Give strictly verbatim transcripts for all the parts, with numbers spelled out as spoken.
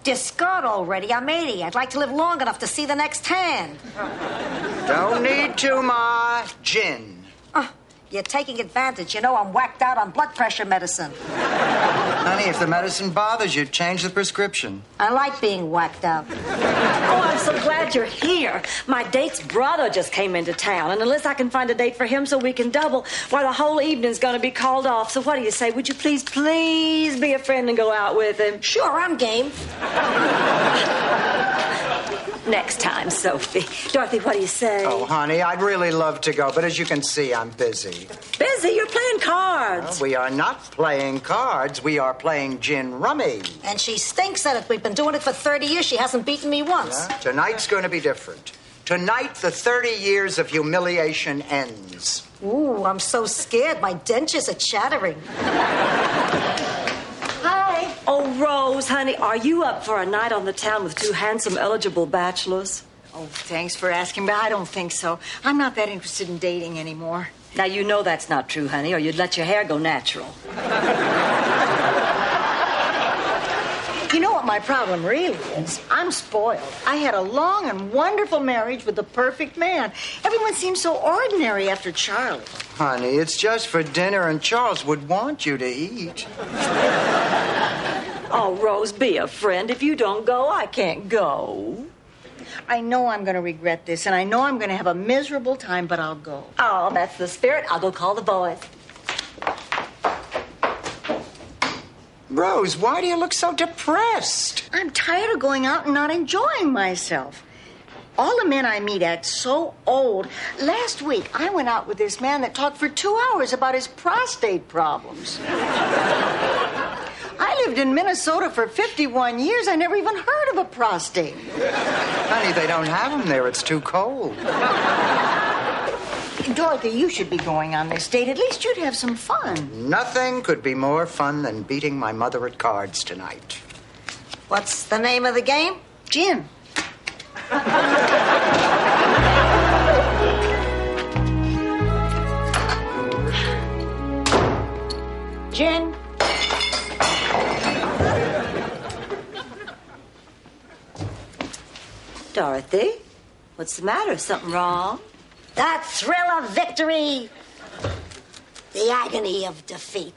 Discard already. I'm eighty. I'd like to live long enough to see the next ten. Don't need to, Ma. Gin. Uh, you're taking advantage. You know I'm whacked out on blood pressure medicine. Honey, if the medicine bothers you, change the prescription. I like being whacked out. Oh, I'm so glad you're here. My date's brother just came into town, and unless I can find a date for him so we can double, why, the whole evening's going to be called off. So what do you say? Would you please, please be a friend and go out with him? Sure, I'm game. Next time, Sophie. Dorothy, what do you say? Oh, honey, I'd really love to go, but as you can see, I'm busy. Busy? You're playing cards. Well, we are not playing cards. We are playing gin rummy. And she stinks at it. We've been doing it for thirty years. She hasn't beaten me once. Yeah? Tonight's going to be different. Tonight, the thirty years of humiliation ends. Ooh, I'm so scared. My dentures are chattering. Hi. Oh, Rose, honey, are you up for a night on the town with two handsome, eligible bachelors? Oh, thanks for asking, but I don't think so. I'm not that interested in dating anymore. Now, you know that's not true, honey, or you'd let your hair go natural. You know what my problem really is? I'm spoiled. I had a long and wonderful marriage with the perfect man. Everyone seems so ordinary after Charlie. Honey, it's just for dinner, and Charles would want you to eat. Oh, Rose, be a friend. If you don't go, I can't go. I know I'm going to regret this, and I know I'm going to have a miserable time, but I'll go. Oh, that's the spirit. I'll go call the boys. Rose, why do you look so depressed? I'm tired of going out and not enjoying myself. All the men I meet act so old. Last week, I went out with this man that talked for two hours about his prostate problems. I lived in Minnesota for fifty-one years. I never even heard of a prostate. Honey, they don't have them there. It's too cold. Dorothy, you should be going on this date. At least you'd have some fun. Nothing could be more fun than beating my mother at cards tonight. What's the name of the game? Gin. Gin. Dorothy, what's the matter? Something wrong? That thrill of victory. The agony of defeat.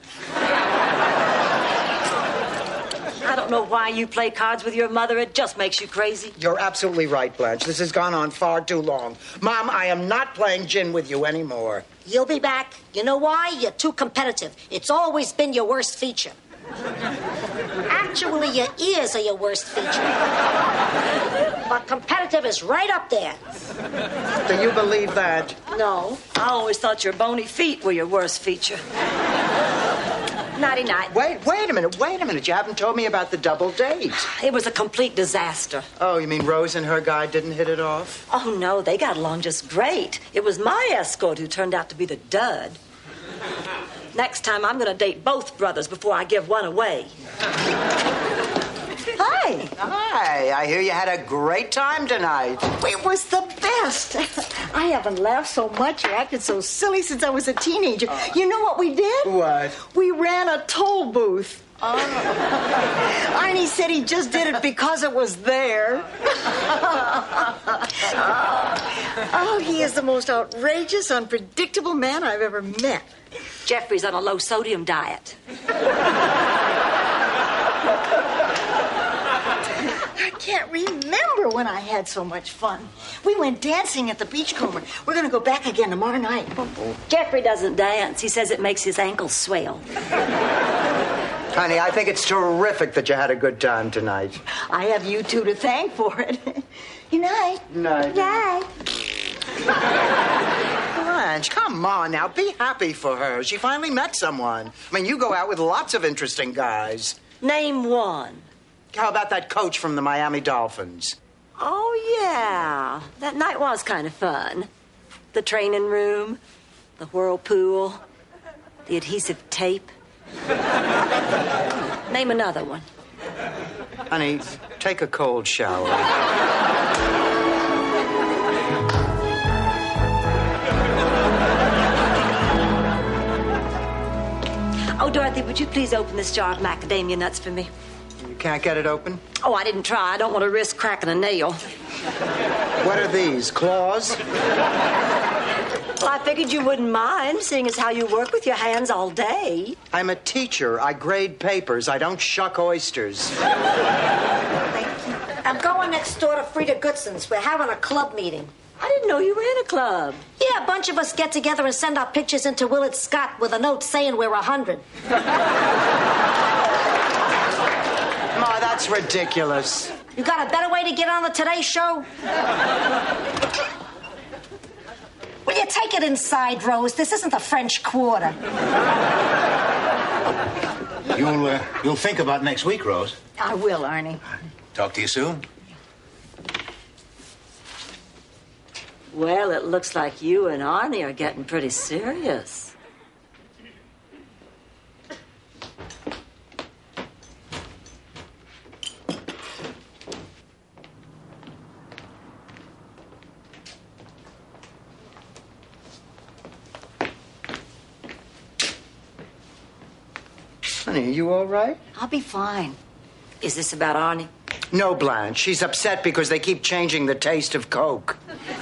I don't know why you play cards with your mother. It just makes you crazy. You're absolutely right, Blanche. This has gone on far too long. Mom, I am not playing gin with you anymore. You'll be back. You know why? You're too competitive. It's always been your worst feature. Actually, your ears are your worst feature. But competitive is right up there. Do you believe that? No. I always thought your bony feet were your worst feature. Nighty-night. Wait, wait a minute, wait a minute. You haven't told me about the double date. It was a complete disaster. Oh, you mean Rose and her guy didn't hit it off? Oh, no, they got along just great. It was my escort who turned out to be the dud. Next time, I'm going to date both brothers before I give one away. Hi. Hi. I hear you had a great time tonight. It was the best. I haven't laughed so much or acted so silly since I was a teenager. Uh, you know what we did? What? We ran a toll booth. Oh. Arnie said he just did it because it was there. Oh, he is the most outrageous, unpredictable man I've ever met. Jeffrey's on a low-sodium diet. I can't remember when I had so much fun. We went dancing at the Beachcomber. We're going to go back again tomorrow night. Jeffrey doesn't dance. He says it makes his ankles swell. Honey, I think it's terrific that you had a good time tonight. I have you two to thank for it. Good night. Night. Night. Blanche, come on now. Be happy for her. She finally met someone. I mean, you go out with lots of interesting guys. Name one. How about that coach from the Miami Dolphins? Oh, yeah. That night was kind of fun. The training room, the whirlpool, the adhesive tape. Name another one. Honey, take a cold shower. Oh, Dorothy, would you please open this jar of macadamia nuts for me? You can't get it open? Oh, I didn't try. I don't want to risk cracking a nail. What are these, claws? Well, I figured you wouldn't mind, seeing as how you work with your hands all day. I'm a teacher. I grade papers. I don't shuck oysters. I'm going next door to Frida Goodson's. We're having a club meeting. I didn't know you were in a club. Yeah, a bunch of us get together and send our pictures into Willard Scott with a note saying we're a hundred. Ma, that's ridiculous. You got a better way to get on the Today Show? Will you take it inside, Rose? This isn't the French Quarter. You'll, uh, you'll think about next week, Rose. I will, Arnie. Talk to you soon. Well, it looks like you and Arnie are getting pretty serious. Honey, are you all right? I'll be fine. Is this about Arnie? No, Blanche. She's upset because they keep changing the taste of Coke.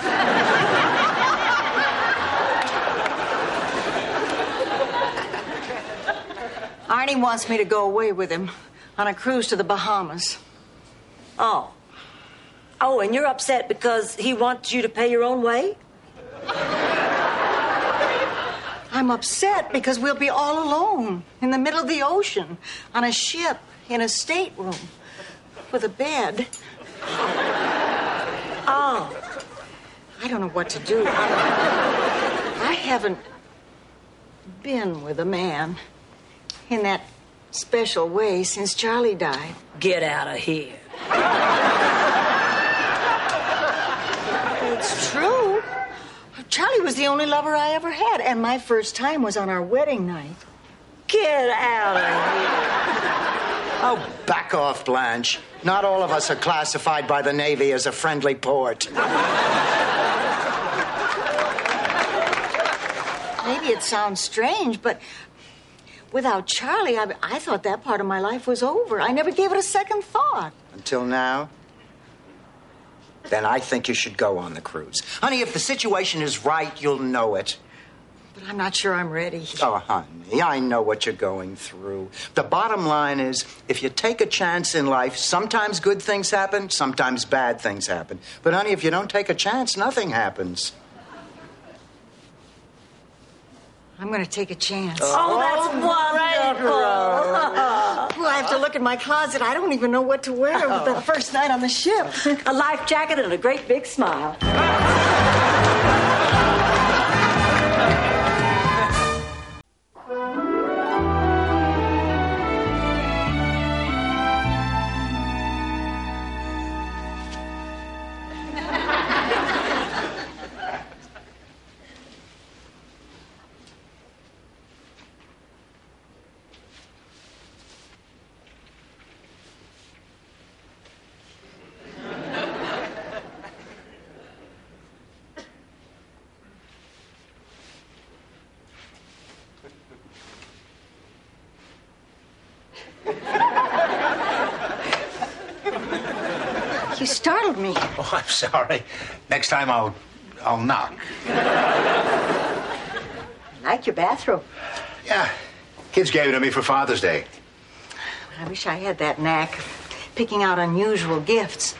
Arnie wants me to go away with him on a cruise to the Bahamas. Oh. Oh, and you're upset because he wants you to pay your own way? I'm upset because we'll be all alone in the middle of the ocean on a ship in a stateroom with a bed. Oh. I don't know what to do. I, I haven't been with a man in that special way since Charlie died. Get out of here. It's true. Charlie was the only lover I ever had, and my first time was on our wedding night. Get out of here. Oh, back off, Blanche. Not all of us are classified by the Navy as a friendly port. Maybe it sounds strange, but without Charlie, I, I thought that part of my life was over. I never gave it a second thought. Until now? Then I think you should go on the cruise. Honey, if the situation is right, you'll know it. But I'm not sure I'm ready. Oh, honey, I know what you're going through. The bottom line is, if you take a chance in life, sometimes good things happen, sometimes bad things happen. But, honey, if you don't take a chance, nothing happens. I'm going to take a chance. Oh, that's wonderful. Well, I have to look in my closet. I don't even know what to wear for the first night on the ship. A life jacket and a great big smile. You startled me. Oh, I'm sorry. Next time I'll, I'll knock. I like your bathrobe. Yeah, kids gave it to me for Father's Day. I wish I had that knack of picking out unusual gifts.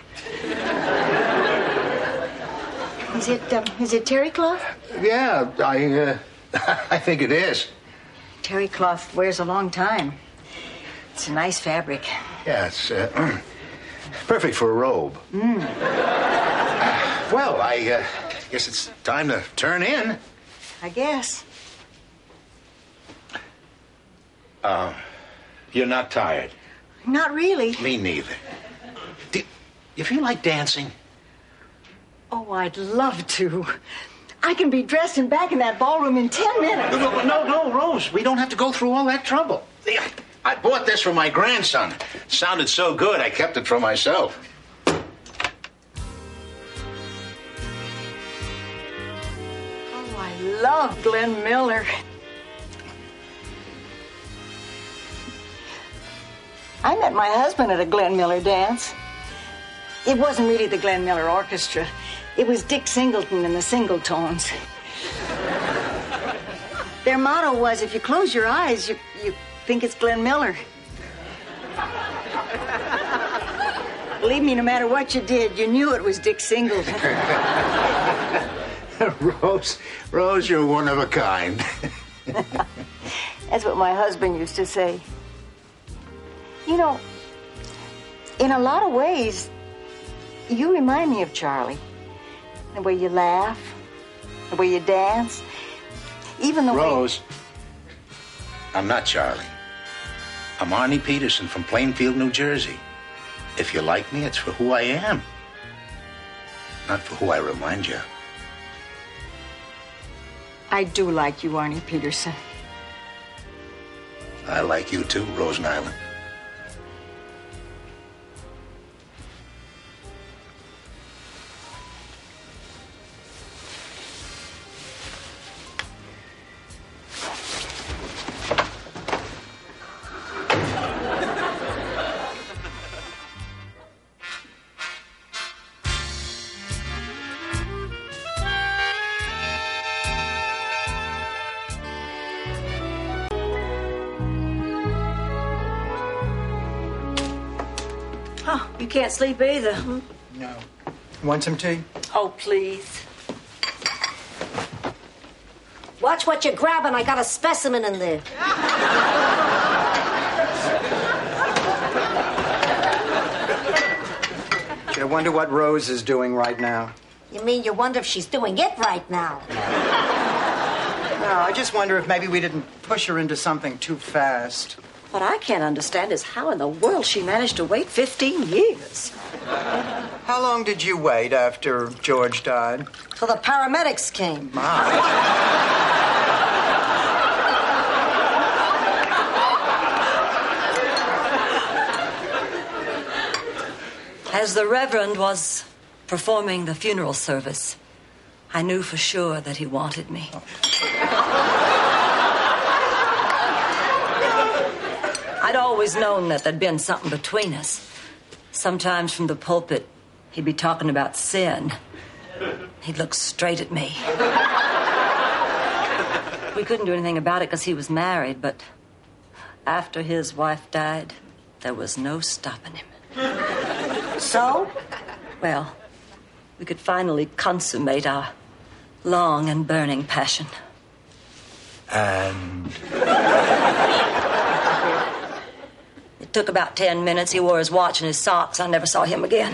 Is it, um, is it terry cloth? Yeah, I, uh, I think it is. Terry cloth wears a long time. It's a nice fabric. Yeah, it's uh, perfect for a robe. Mm. Well, I uh, guess it's time to turn in. I guess. Uh, you're not tired? Not really. Me neither. Do you feel like dancing? Oh, I'd love to. I can be dressed and back in that ballroom in ten minutes. No, no, no, no, Rose. We don't have to go through all that trouble. I bought this for my grandson. It sounded so good, I kept it for myself. Oh, I love Glenn Miller. I met my husband at a Glenn Miller dance. It wasn't really the Glenn Miller Orchestra. It was Dick Singleton and the Singletones. Their motto was, if you close your eyes, you, you think it's Glenn Miller. Believe me, no matter what you did, you knew it was Dick Singleton. Rose, Rose, you're one of a kind. That's what my husband used to say. You know, in a lot of ways, you remind me of Charlie. The way you laugh, the way you dance, even the Rose, way... Rose, I'm not Charlie. I'm Arnie Peterson from Plainfield, New Jersey. If you like me, it's for who I am, not for who I remind you. I do like you, Arnie Peterson. I like you too, Rose Nyland. Oh, you can't sleep either. Hmm? No. Want some tea? Oh, please. Watch what you're grabbing. I got a specimen in there. Gee, I wonder what Rose is doing right now. You mean you wonder if she's doing it right now? No, I just wonder if maybe we didn't push her into something too fast. What I can't understand is how in the world she managed to wait fifteen years. How long did you wait after George died? Till the paramedics came. As the Reverend was performing the funeral service, I knew for sure that he wanted me. I'd always known that there'd been something between us. Sometimes from the pulpit, he'd be talking about sin. He'd look straight at me. We couldn't do anything about it because he was married, but after his wife died, there was no stopping him. So? Well, we could finally consummate our long and burning passion. And It took about ten minutes. He wore his watch and his socks. I never saw him again.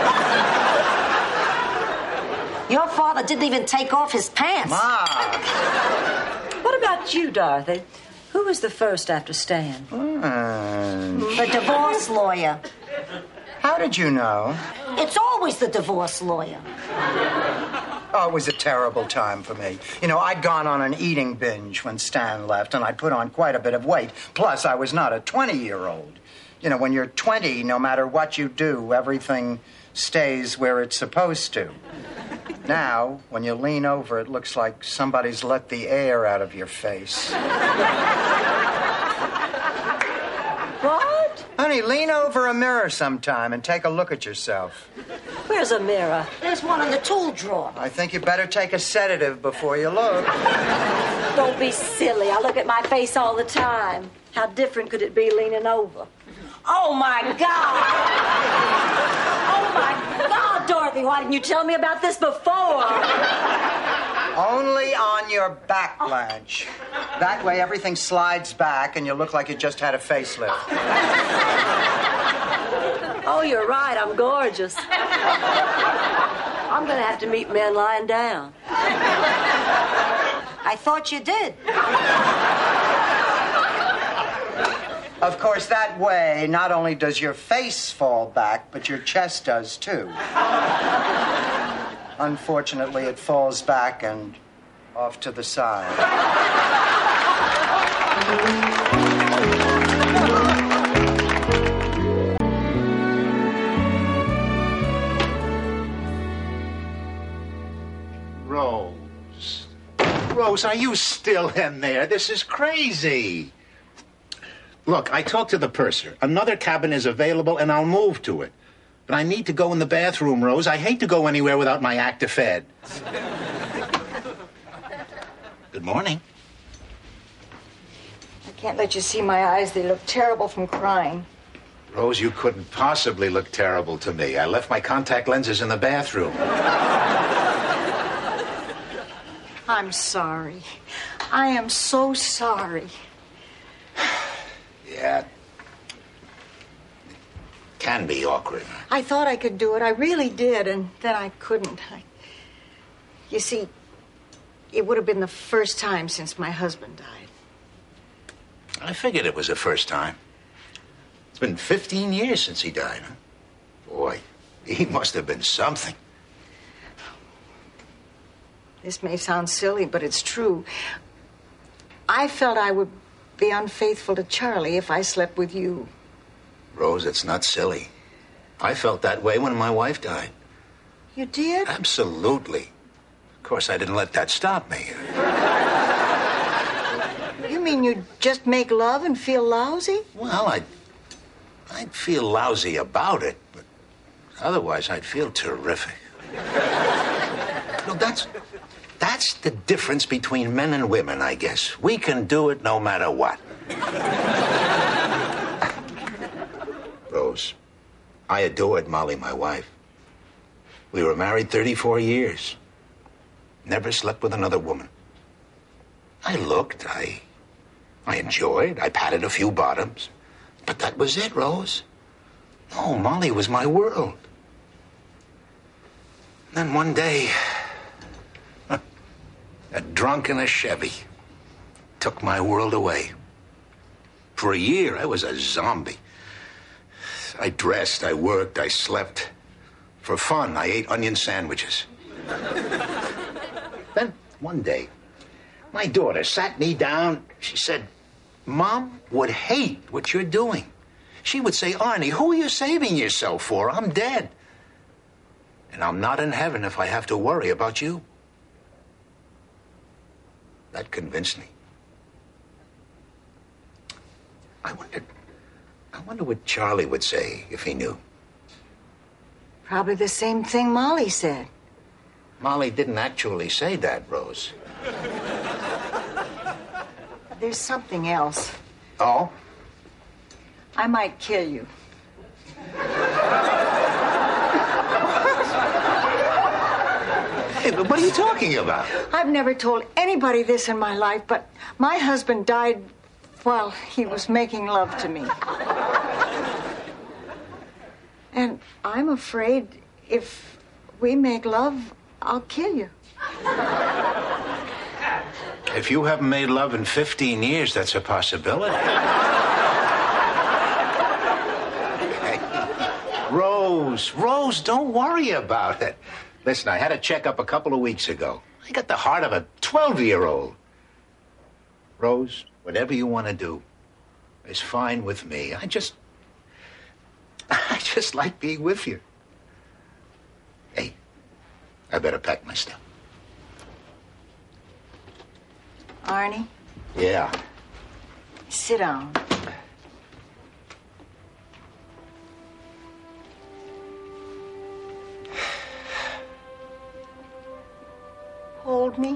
Your father didn't even take off his pants. Ma! What about you, Dorothy? Who was the first after Stan? And The divorce lawyer. how did you know? It's always the divorce lawyer. Oh, it was a terrible time for me. You know, I'd gone on an eating binge when Stan left, and I'd put on quite a bit of weight. Plus, I was not a twenty-year-old. You know, when you're twenty, no matter what you do, everything stays where it's supposed to. Now, when you lean over, it looks like somebody's let the air out of your face. What? Honey, lean over a mirror sometime and take a look at yourself. Where's a mirror? There's one in the tool drawer. I think you better take a sedative before you look. Don't be silly. I look at my face all the time. How different could it be leaning over? Oh, my God! Oh, my God, Dorothy, why didn't you tell me about this before? Only on your back, Blanche. That way everything slides back and you look like you just had a facelift. Oh, you're right. I'm gorgeous. I'm going to have to meet men lying down. I thought you did. Of course, that way, not only does your face fall back, but your chest does too. Unfortunately, it falls back and off to the side. Rose. Rose, are you still in there? This is crazy. Look, I talked to the purser. Another cabin is available, and I'll move to it. But I need to go in the bathroom, Rose. I hate to go anywhere without my Actifed. Good morning. I can't let you see my eyes. They look terrible from crying. Rose, you couldn't possibly look terrible to me. I left my contact lenses in the bathroom. I'm sorry. I am so sorry. Yeah. Can be awkward. I thought I could do it. I really did, and then I couldn't. I... You see, it would have been the first time since my husband died. I figured it was the first time. It's been fifteen years since he died, huh? Boy, he must have been something. This may sound silly, but it's true. I felt I would be unfaithful to Charlie if I slept with you. Rose, it's not silly. I felt that way when my wife died. You did? Absolutely. Of course, I didn't let that stop me. You mean you'd just make love and feel lousy? Well, I'd, I'd feel lousy about it, but otherwise I'd feel terrific. No, that's, that's the difference between men and women, I guess. We can do it no matter what. Rose, I adored Molly, my wife. We were married thirty-four years. Never slept with another woman. I looked, I... I enjoyed, I patted a few bottoms. But that was it, Rose. No, Molly was my world. Then one day, a drunk in a Chevy took my world away. For a year, I was a zombie. I dressed, I worked, I slept. For fun, I ate onion sandwiches. Then, one day, my daughter sat me down. She said, Mom would hate what you're doing. She would say, Arnie, who are you saving yourself for? I'm dead. And I'm not in heaven if I have to worry about you. That convinced me. I wondered, I wonder what Charlie would say if he knew. Probably the same thing Molly said. Molly didn't actually say that, Rose. There's something else. Oh? I might kill you. Hey, but what are you talking about? I've never told anybody this in my life, but my husband died while he was making love to me. And I'm afraid if we make love, I'll kill you. If you haven't made love in fifteen years, that's a possibility. Hey, Rose, Rose, don't worry about it. Listen, I had a checkup a couple of weeks ago. I got the heart of a twelve-year-old. Rose, whatever you want to do is fine with me. I just... I just like being with you. Hey, I better pack my stuff. Arnie? Yeah. Sit down. Hold me.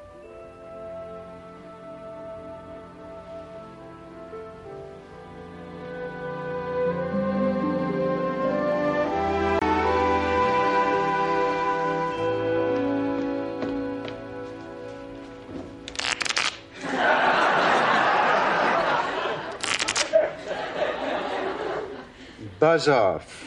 Buzz off.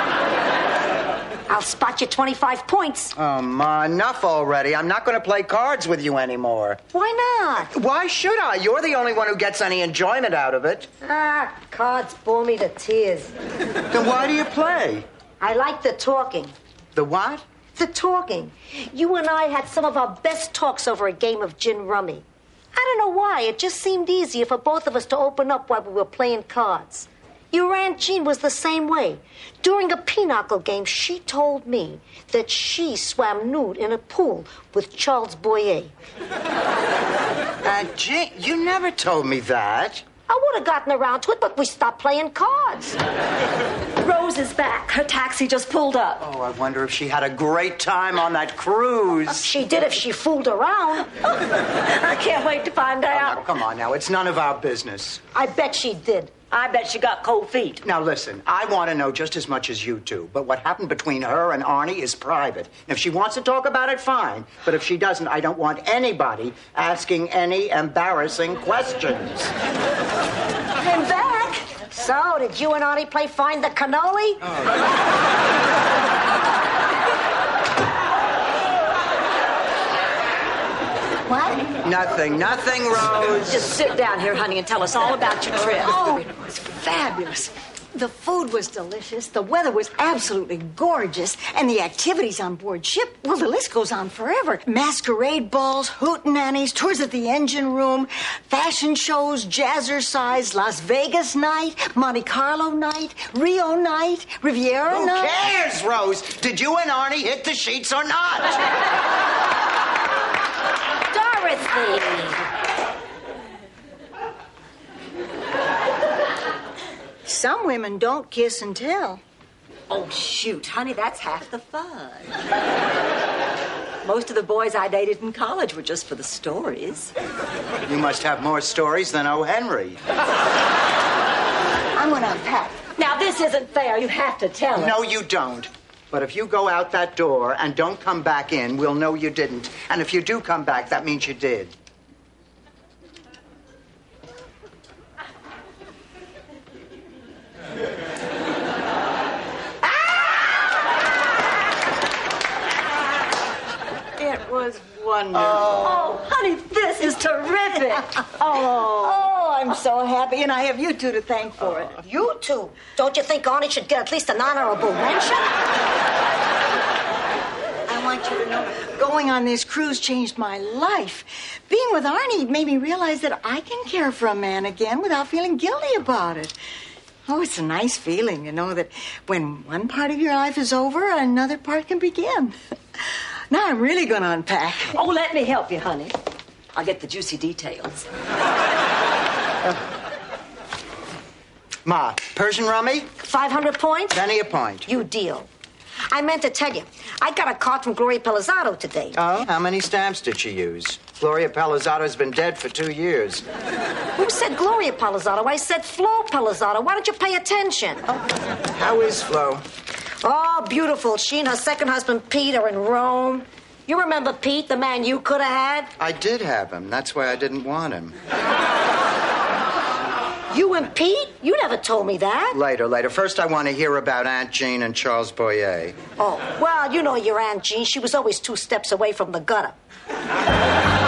I'll spot you twenty-five points. Oh, Ma, enough already. I'm not going to play cards with you anymore. Why not? Why should I? You're the only one who gets any enjoyment out of it. Ah, cards bore me to tears. Then why do you play? I like the talking. The what? The talking. You and I had some of our best talks over a game of gin rummy. I don't know why. It just seemed easier for both of us to open up while we were playing cards. Your Aunt Jean was the same way. During a pinochle game, she told me that she swam nude in a pool with Charles Boyer. Aunt Jean, you never told me that. I would have gotten around to it, but we stopped playing cards. Rose is back. Her taxi just pulled up. Oh, I wonder if she had a great time on that cruise. She did if she fooled around. I can't wait to find Oh, out. now, come on now. It's none of our business. I bet she did. I bet she got cold feet. Now, listen, I want to know just as much as you do, but what happened between her and Arnie is private. If she wants to talk about it, fine. But if she doesn't, I don't want anybody asking any embarrassing questions. I'm back. So, did you and Arnie play Find the Cannoli? What? Nothing, nothing, Rose. Just sit down here, honey, and tell us all about your trip. Oh, it was fabulous. The food was delicious, the weather was absolutely gorgeous, and the activities on board ship, well, the list goes on forever. Masquerade balls, hootenannies, tours at the engine room, fashion shows, jazzercise, Las Vegas night, Monte Carlo night, Rio night, Riviera Who night. cares, Rose? Did you and Arnie hit the sheets or not? Dorothy! Some women don't kiss and tell. Oh, shoot, honey, that's half the fun. Most of the boys I dated in college were just for the stories. You must have more stories than O. Henry. I'm gonna unpack. Now, this isn't fair. You have to tell us. No, you don't. But if you go out that door and don't come back in, we'll know you didn't. And if you do come back, that means you did. It was wonderful. Oh, honey, this is terrific. Oh, I'm so happy, and I have you two to thank for it. You two. Don't you think Arnie should get at least an honorable mention? I want you to know, going on this cruise changed my life. Being with Arnie made me realize that I can care for a man again without feeling guilty about it. Oh, it's a nice feeling, you know, that when one part of your life is over, another part can begin. Now I'm really going to unpack. Oh, let me help you, honey. I'll get the juicy details. Ma, Persian rummy? five hundred points? Penny a point. You deal. I meant to tell you, I got a card from Gloria Pelizzato today. Oh? How many stamps did she use? Gloria Pelizzato's been dead for two years. Who said Gloria Pelizzato? I said Flo Pelizzato. Why don't you pay attention? How is Flo? Oh, beautiful. She and her second husband, Pete, are in Rome. You remember Pete, the man you could have had? I did have him. That's why I didn't want him. You and Pete? You never told me that. Later, later. First, I want to hear about Aunt Jean and Charles Boyer. Oh, well, you know your Aunt Jean. She was always two steps away from the gutter.